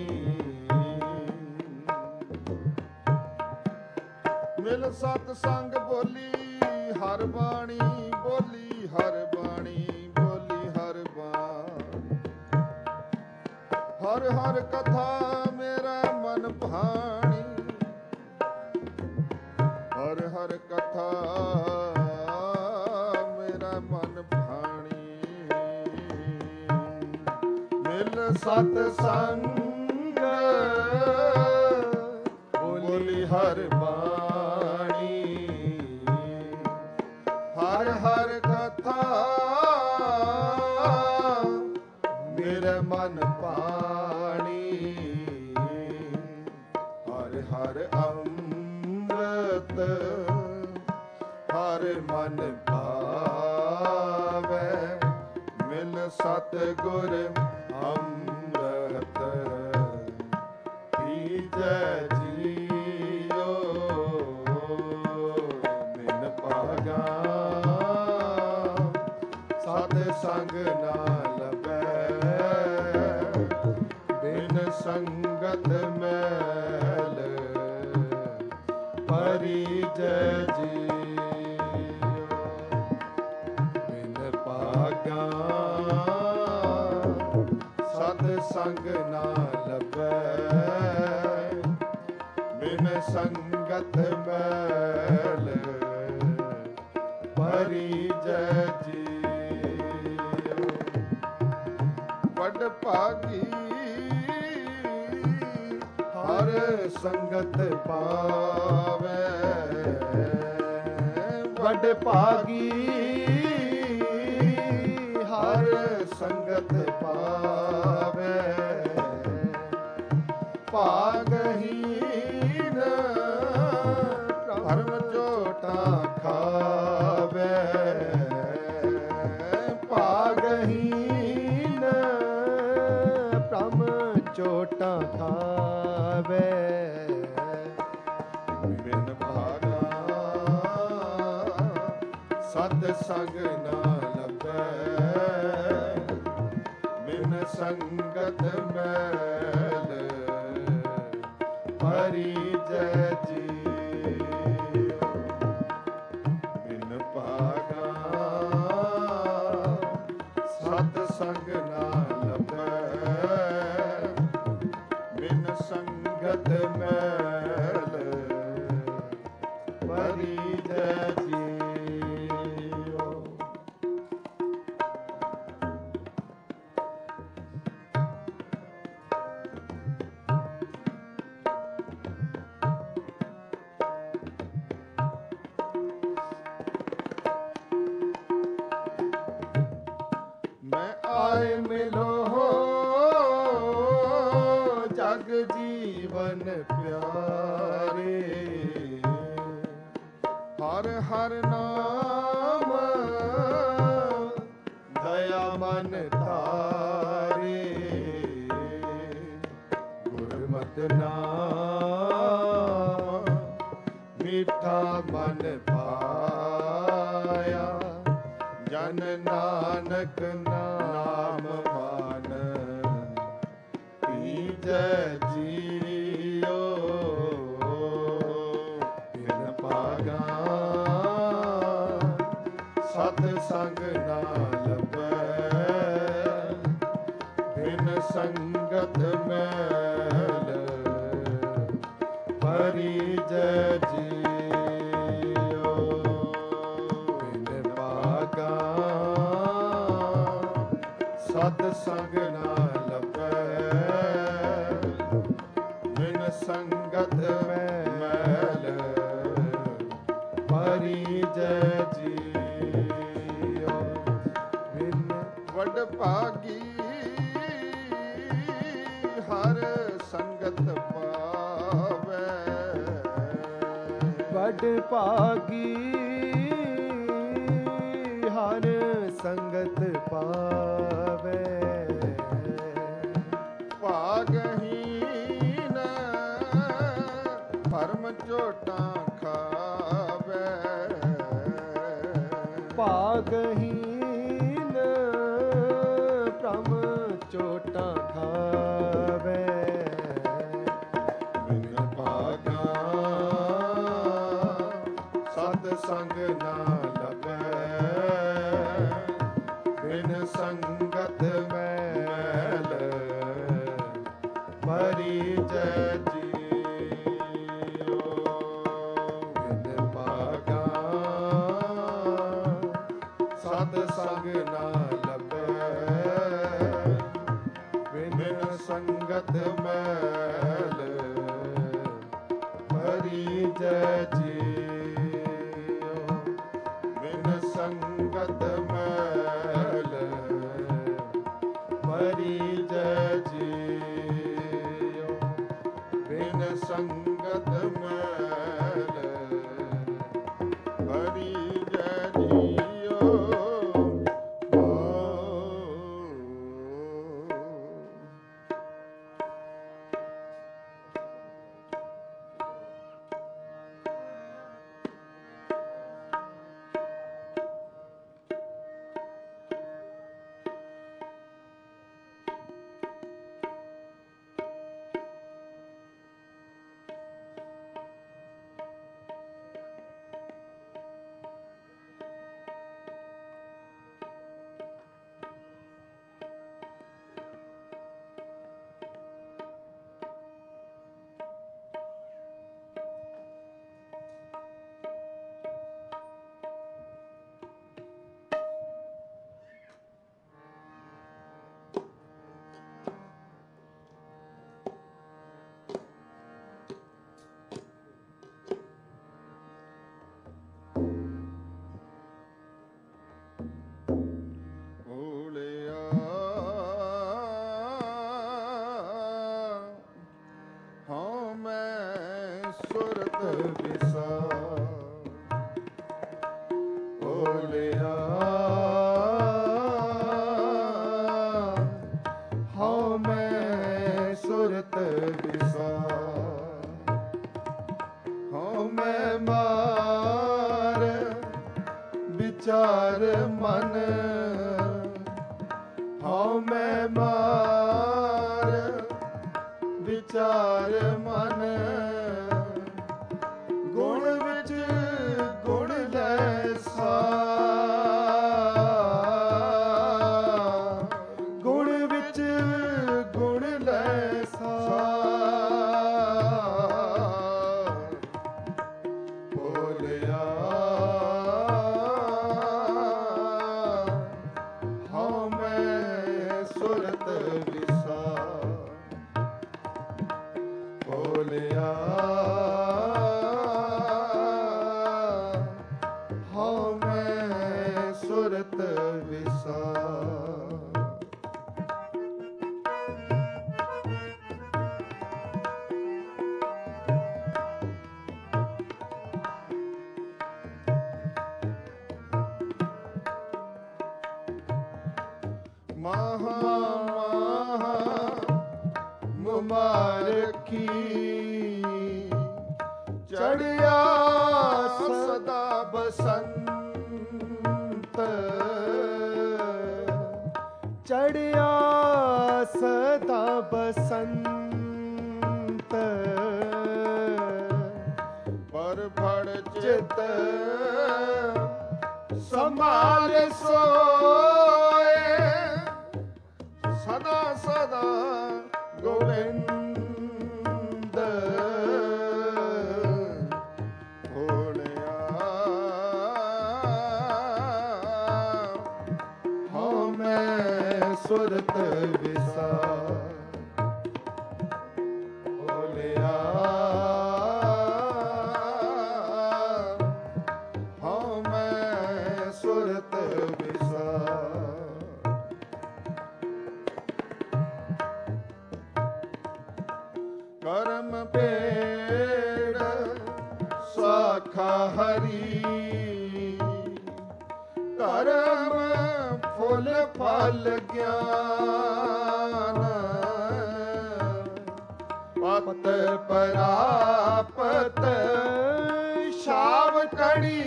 ਮਿਲ ਸਤ ਸੰਗ ਬੋਲੀ ਹਰ ਬਾਣੀ, ਬੋਲੀ ਹਰ ਬਾਣੀ, ਬੋਲੀ ਹਰ ਬਾਣੀ। ਹਰ ਹਰ ਕਥਾ ਮੇਰਾ ਮਨ ਭਾਣੀ, ਹਰ ਹਰ ਕਥਾ ਸਤ ਸੰਗ ਬੋਲੀ ਹਰ ਬਾਣੀ, ਹਰ ਹਰ ਕਥਾ ਮੇਰੇ ਮਨ ਪਾਣੀ, ਹਰ ਹਰ ਅੰਮ੍ਰਿਤ ਹਰ ਮਨ ਭਾਵੈ, ਮਿਲ ਸਤ ਗੁਰ ਅੰਮ੍ਰਿਤ ਭੀਜੈ ਜੀਓ। ਬਿਨ ਭਾਗਾ ਸਤ ਸੰਗ ਨਾ ਲੱਭੈ, ਬਿਨ ਸੰਗਤ ਮੈਲ ਪਰਿਜੈ ਜੀਓ। ਬਿਨ ਭਾਗਾ ਸਤ ਸੰਗ ਨਾ ਲੱਭੈ, ਬਿਨ ਸੰਗਤ ਮੈਲ ਪਰਿਜੈ ਜੀਓ। ਵੱਡ ਭਾਗੀ ਹਰ ਸੰਗਤ ਪਾਵੈ, ਵੱਡ ਭਾਗੀ ਹਰ ਸੰਗਤ ਪਾਵੈ, ਭਾਗਹੀਨ ਭਰਮ ਝੋਟਾ ਖਾਵੈ, ਭਾਗਹੀਨ ਭ੍ਰਮ ਝੋਟਾ ਖਾਵੈ। ਬਿਨ ਭਾਗਾ ਸਤ ਸੰਗ ਨਾ ਲੱਭੈ, ਬਿਨ ਸੰਗਤ ਮੈਲ ਪਰਿਜੈ ਜੀਓ। ਹਰ ਨਾਮ ਦਇਆ ਮਨ ਧਾਰੇ ਗੁਰਮਤਿ ਨਾਮ ਮਿੱਠਾ ਮਨ ਪਾਇਆ ਜਨ ਨਾਨਕ ਨਾਮ ਮਾਨ ਪੀਜੈ ਜੀਓ ਬਿਨ ਭਾਗਾ ਸਤ ਸੰਗ ਨਾ ਲੱਭੈ ਬਿਨ ਸੰਗਤ ਮੈਲ ਪਰਿਜੈ ਜੀਓ ਬਿਨ ਭਾਗਾ ਸਤ ਸੰਗ ਨਾ ਲੱਭੈ ਬਿਨ ਸੰਗਤ ਮੈਲ ਪਰਿਜੈ ਜੀਓ ਬਿਨ ਵਡ ਭਾਗੀ ਹਰ ਸੰਗਤ ਪਾਵੈ ਵਡ ਭਾਗੀ ਹਰ ਸੰਗਤ ਪਾਵੈ ਭਾਗਹੀਨ ਭਰਮ ਝੋਟਾਂ ਖਾਵੈ ਭਾਗਹੀਨ ਭ੍ਰਮ ਚੋਟਾਂ ਖਾਵੈ ਬਿਨ ਭਾਗਾ ਸਤ ਸੰਗ ਨਾ ਲੱਭੈ ਬਿਨ ਸੰਗਤ ਮੈਲ ਪਰਿਜੈ ਜੀਓ ਬਿਨ ਭਾਗਾ ਸਤ ਸੰਗ ਨਾ ਲੱਭੈ ਬਿਨ ਸੰਗਤ ਮੈਲ ਪਰਿਜੈ ਜੀਓ ਬਿਨ ਸੰਗਤ ਮੈਲ ਪਰਿਜੈ ਜੀਓ ਬਿਨ ਸੰਗਤ ਮੈਲ ਪਰਿਜੈ ਜੀਓ ਵਿਚਾਰ ਮਨ ਹਉ ਮੈਂ ਮਾਰ ਵਿਚਾਰ ਮਨ ਗੁਣ ਵਿੱਚ ਗੁਣ ਲੈ ਸਾ ਗੁਣ ਵਿੱਚ ਗੁਣ ਲੈ ਸਾ ਬੋਲਿਆ ਮਾਰਖੀ ਚੜਿਆ ਸਦਾ ਬਸੰਤ ਚੜਿਆ ਸਦਾ ਬਸੰਤ ਪਰ ਫੜ ਚਿਤ ਸੰਭਾਲ ਸੋਏ ਸਦਾ ਸਦਾ ਗੋਬਿੰਦ ਭੋਲਿਆ ਹਉ ਮੈਂ ਸੁਰਤ ਵਿਸਾਰ ਭੋਲਿਆ ਹਉ ਮੈਂ ਸੁਰਤ ਵਿਸਾਰ ਕਰਮ ਪੇੜ ਸਾਖਾ ਹਰੀ ਧਰਮ ਫੁੱਲ ਫਲ ਗਿਆਨ ਪਤ ਪਰਾਪਤ ਸ਼ਾਵ ਕੜੀ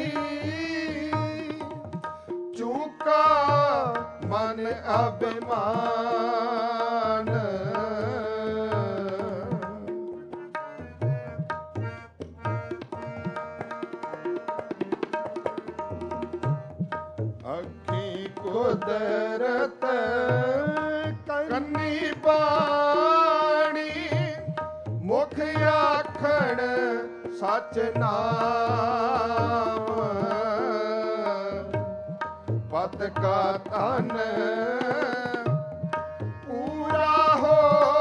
ਚੂਕਾ ਮਨ ਅਭਿਮਾਨ ਅੱਖੀ ਕੁਦਰਤ ਕੰਨੀ ਬਾਣੀ ਮੁਖ ਆਖਣ ਸਚ ਨਾਮ ਪਤ ਕਾ ਧਨ ਪੂਰਾ ਹੋ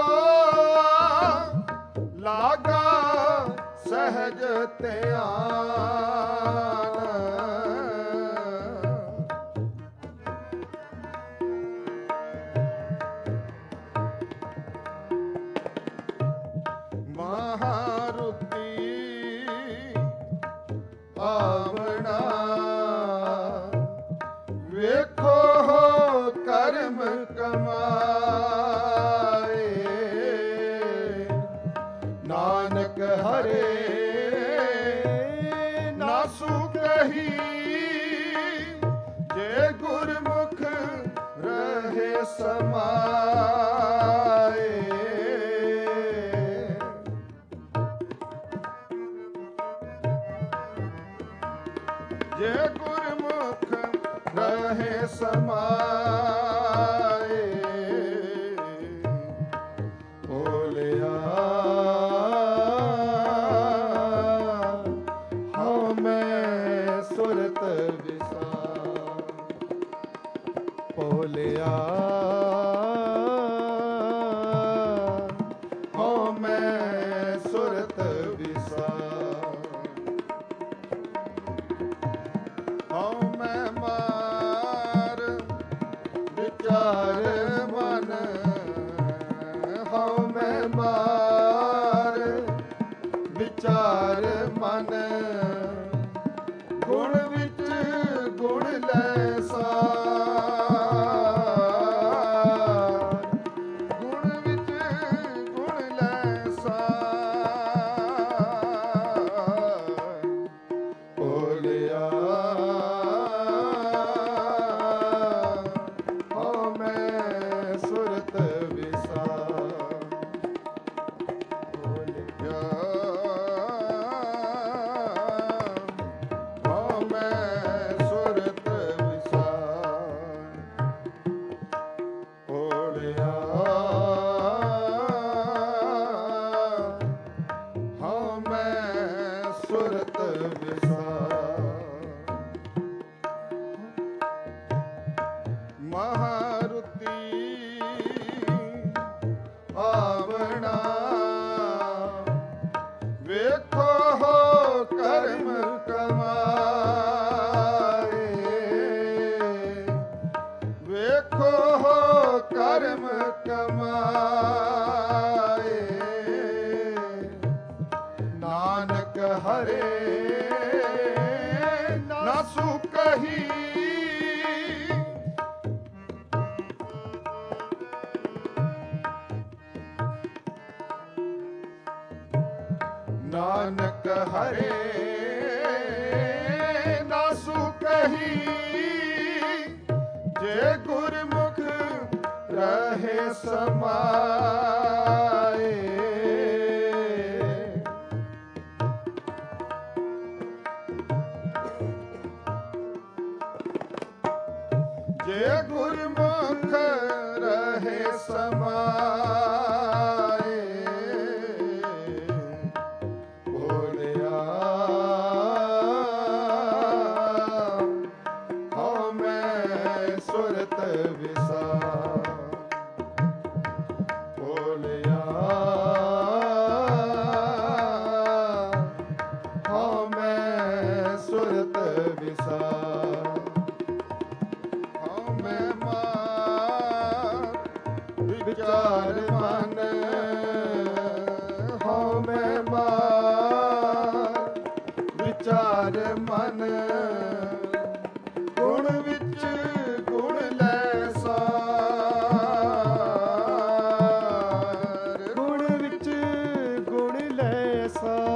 ਲਾਗਾ ਸਹਿਜ ਧਿਆਨ ਮਹਾਰੁਤੀ ਆਵਣਾ ਵੇਖੋ ਕਰਮ ਕਮਾਏ ਨਾਨਕ ਹਰੇ ਨਾ ਸੁਖਹੀ ਜੇ ਗੁਰਮੁਖ ਰਹੇ ਸਮਾਏ ਜੇ ਗੁਰਮੁਖ ਰਹੇ ਸਮਾਏ ਭੋਲਿਆ ਹਉ ਮੈਂ ਸੁਰਤ ਵਿਸਾਰ ਭੋਲਿਆ ਹਉ ਮੈਂ ਸੁਰਤ ਵਿਸਾਰ ਹਉ ਮੈਂ ਮਾਰ ਵਿਚਾਰ ਮਨ ਹਉ ਮੈਂ ਮਾਰ ਵਿਚਾਰ ਮਨ ਗੁਣ ਵਿੱਚ ਗੁਣ ਲੈ ਸਾਰ ਗੁਣ ਵਿੱਚ ਗੁਣ ਲੈ ਸਾਰ ਭੋਲਿਆ ਹਉ ਮੈਂ ਸੁਰਤ ਵਿਸਾਰ ਭੋਲਿਆ ਹਉ ਮੈਂ ਸੁਰਤ ਵਿਸਾਰ ਭੋਲਿਆ ਹਉ ਮੈਂ ਸੁਰਤ ਵਿਸਾਰ ਮਹਾਰੁਤੀ ਆਵਣਾ ਵੇਖੋ ਕਰਮ ਕਮਾਏ ਵੇਖੋ ਕਰਮ ਕਮਾਏ ਨਾਨਕ ਹਰੇ ਨਾ ਸੁਖਹੀ ਨਾਨਕ ਹਰੇ ਨਾਸੂ ਕਹੀ ਜੇ ਗੁਰਮੁਖ ਰਹੇ ਸਮਾਏ ਜੇ ਗੁਰਮੁਖ ਰਹੇ ਸਮਾਏ ਬੋਲਿਆ ਹਉ ਮੈਂ ਸੁਰਤ ਵਿਸਾ ਬੋਲਿਆ ਹਉ ਮੈਂ ਸੁਰਤ ਵਿਸਾ ਵਿਚਾਰ ਮਨ ਹਉ ਮੈਂ ਮਾਰ ਵਿਚਾਰ ਮਨ ਗੁਣ ਵਿੱਚ ਗੁਣ ਲੈ ਸਾਰ ਗੁਣ ਵਿੱਚ ਗੁਣ ਲੈ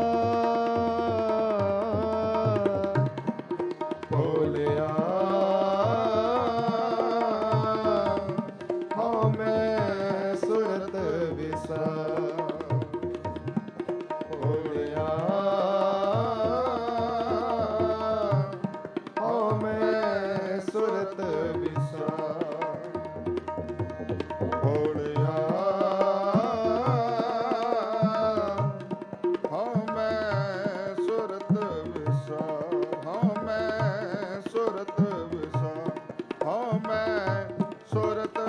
ਸਾਰ ਬੋਲਿਆ ਹਉ ਮੈਂ ਸੁਰਤ ਵਿਸਾ ਬੋਲਿਆ ਹਉ ਮੈਂ ਸੁਰਤ ਵਿਸਾ ਬੋਲਿਆ ਹਉ ਮੈਂ ਸੁਰਤ ਵਿਸਾ ਹਉ ਮੈਂ ਸੁਰਤ ਵਿਸਾ ਹਉ ਮੈਂ ਸੁਰਤ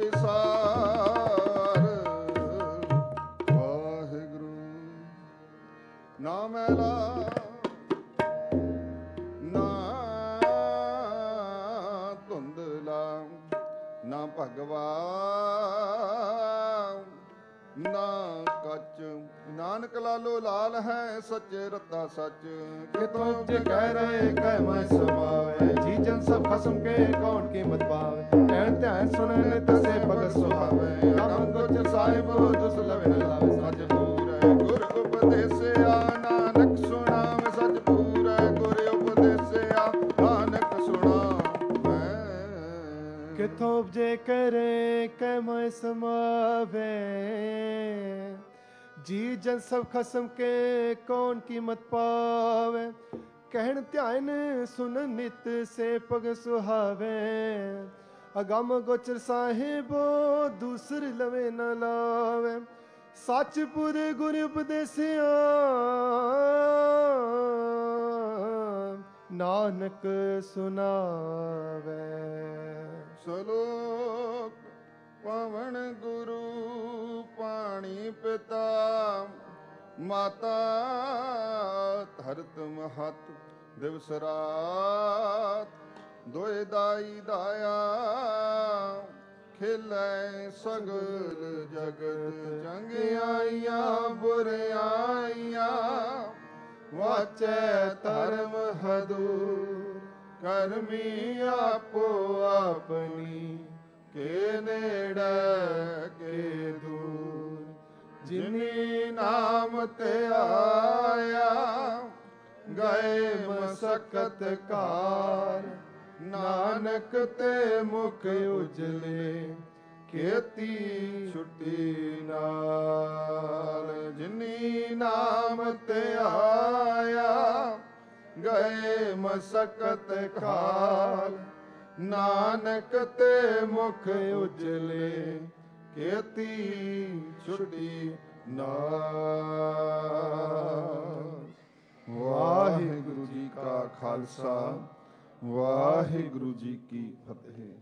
ਵਿਸਾਰ ਵਾਹਿਗੁਰੂ ਨਾ ਮੈਲਾ ਨਾ ਧੁੰਦਲਾ ਨਾ ਭਗਵਾ ਨਾ ਕੱਚ ਨਾਨਕ ਲਾਲੋ ਲਾਲ ਹੈ ਸੱਚੇ ਰਤਾ ਸੱਚ ਕਿਤੋਂ ਜੇ ਕਹਿ ਰਹੇ ਕਹਿ ਮੈਂ ਸਮਾਵੇ ਜੀ ਜਨ ਸਭ ਖਸਮ ਕੇ ਕੌਣ ਕੀਮਤ ਪਾਵੇ ਕਹਿਣ ਧਿਆਨ ਸੁਣਨ ਤਸੇ ਭਗਤ ਸੁਹਾਵੇ ਰਾਮ ਗੋਚਰ ਸਾਹਿਬ ਦੁਸ ਲਵੇ ਨ ਲਾਵੇ ਸੱਚ ਪੂਰੈ ਗੁਰ ਉਪਦੇਸਿਆ ਨਾਨਕ ਸੁਣਾਵੇ ਸੱਚ ਪੂਰੈ ਗੁਰ ਉਪਦੇਸਿਆ ਨਾਨਕ ਸੁਣਾਵੇ ਕਿਥੋਂ ਉਪਜੇ ਕਰੇ ਕਹਿ ਮੈਂ ਸਮਾਵੇ ਜੀ ਜਨ ਸਭ ਖਸਮ ਕੇ ਕੌਣ ਕੀਮਤ ਪਾਵੇ ਕਹਿਣ ਧਿਆਨ ਸੁਨ ਨਿਤ ਸੇ ਪਗ ਸੁਹਾਵੇ ਅਗੰਮ ਗੋਚਰ ਸਾਹਿਬੋ ਦੂਸਰ ਲਵੇ ਨ ਲਾਵੇ ਸੱਚ ਪੁਰ ਗੁਰ ਉਪਦੇਸਿਆ ਨਾਨਕ ਸੁਨਾਵੇ ਸਲੋਕ ਪਵਨ ਗੁਰੂ ਪਾਣੀ ਪਿਤਾ ਮਾਤਾ ਧਰਤ ਮਹਤ ਦਿਵਸ ਰਾਤ ਦੋਇ ਦਾਈ ਦਾਇਆ ਖਿਲੇ ਸਗਲ ਜਗਤ ਚੰਗਿਆਈਆਂ ਬੁਰਿਆਈਆਂ ਵਾਚੈ ਧਰਮ ਹਦੂਰ ਕਰਮੀ ਆਪੋ ਆਪਣੀ ਕੇ ਨੇੜੇ ਕੇ ਦੂਰ ਜਿਨੀ ਨਾਮ ਤੇ ਆਇਆ ਗਏ ਮਸਕਤ ਕਾਰ ਨਾਨਕ ਤੇ ਮੁਖ ਉਜਲੇ ਖੇਤੀ ਛੁੱਟੀ ਨਾਲ ਜਿਨੀ ਨਾਮ ਤੇ ਆਇਆ ਗਏ ਮਸਕਤ ਕਾਰ ਨਾਨਕ ਤੇ ਮੁਖ ਉਜਲੇ ਖੇਤੀ ਛੁੱਟੀ ਨਾਲ। ਵਾਹਿਗੁਰੂ ਜੀ ਕਾ ਖਾਲਸਾ ਵਾਹਿਗੁਰੂ ਜੀ ਕੀ ਫਤਿਹ।